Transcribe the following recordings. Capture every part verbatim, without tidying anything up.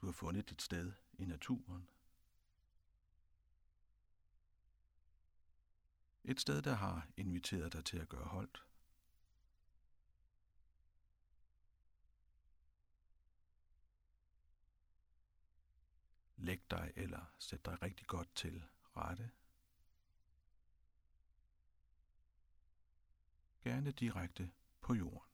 har fundet dit sted i naturen. Et sted, der har inviteret dig til at gøre holdt. Læg dig eller sæt dig rigtig godt til rette. Gerne direkte på jorden.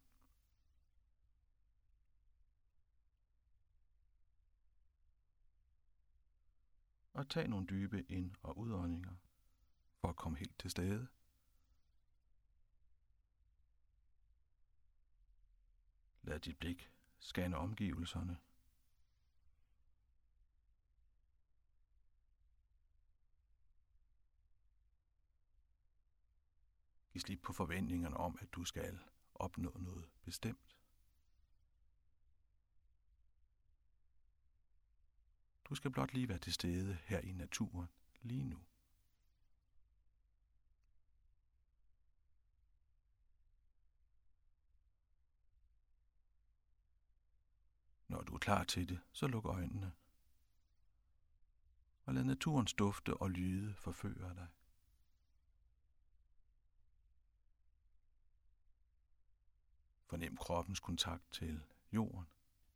Og tag nogle dybe ind- og udåndinger for at komme helt til stede. Lad dit blik scanne omgivelserne. Giv slip på forventningerne om, at du skal opnå noget bestemt. Du skal blot lige være til stede her i naturen lige nu. Når du er klar til det, så luk øjnene. Og lad naturens dufte og lyde forføre dig. Fornem kroppens kontakt til jorden.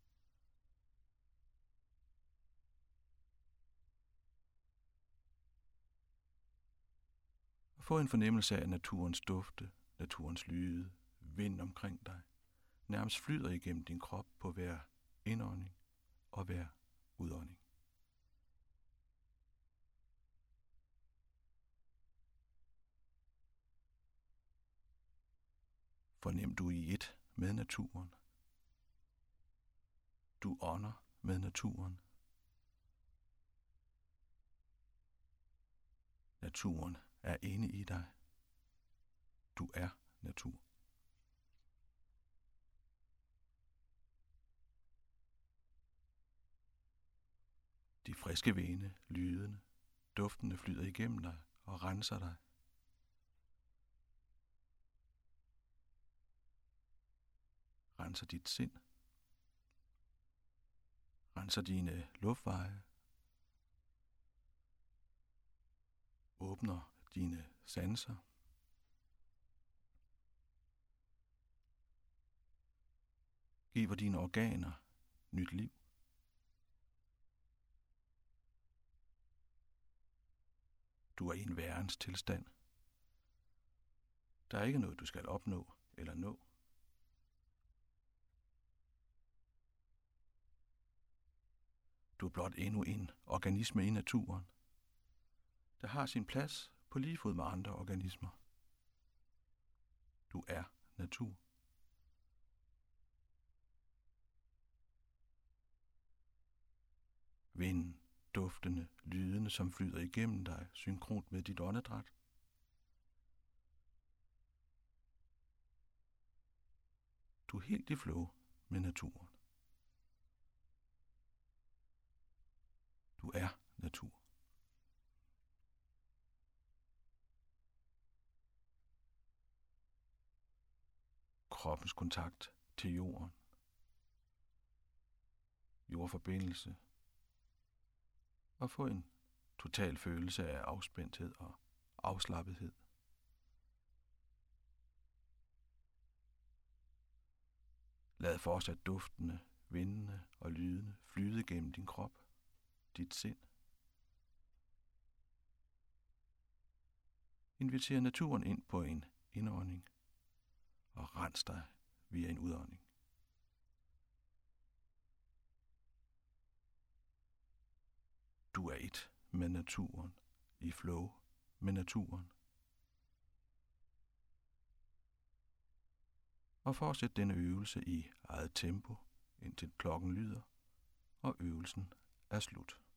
Og få en fornemmelse af naturens dufte, naturens lyde, vind omkring dig, nærmest flyder igennem din krop på hver indånding og hver udånding. Fornem du i et med naturen. Du ånder med naturen. Naturen er inde i dig. Du er natur. De friske vinde, lydene, duftene flyder igennem dig og renser dig. Renser dit sind. Renser dine luftveje. Åbner dine sanser. Giver dine organer nyt liv. Du er i en værens tilstand. Der er ikke noget, du skal opnå eller nå. Du er blot endnu en organisme i naturen, der har sin plads på lige fod med andre organismer. Du er natur. Vinden, duftene, lydene, som flyder igennem dig, synkront med dit åndedræt. Du er helt i flow med naturen. Du er natur. Kroppens kontakt til jorden. Jordforbindelse. Og få en total følelse af afspændthed og afslappethed. Lad fortsat duftene, vindene og lydene flyde gennem din krop, dit sind. Inviter naturen ind på en indånding og rens dig via en udånding. Du er et med naturen, i flow med naturen. Og fortsæt denne øvelse i eget tempo, indtil klokken lyder, og øvelsen er slut.